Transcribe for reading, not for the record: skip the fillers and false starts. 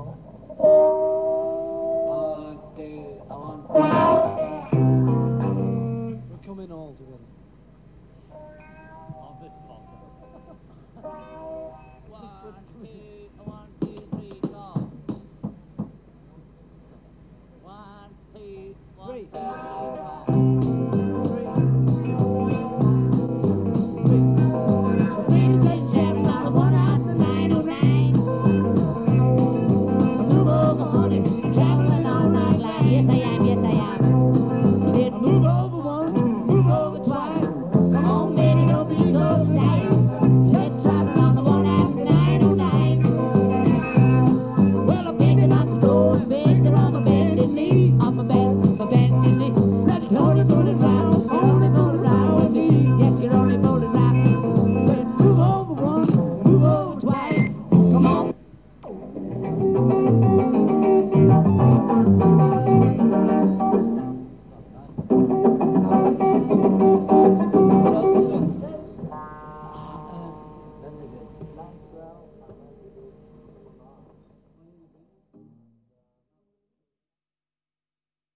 One, two, one, two. We're coming all together. On this part. One, two, three, four. One, two, three, four.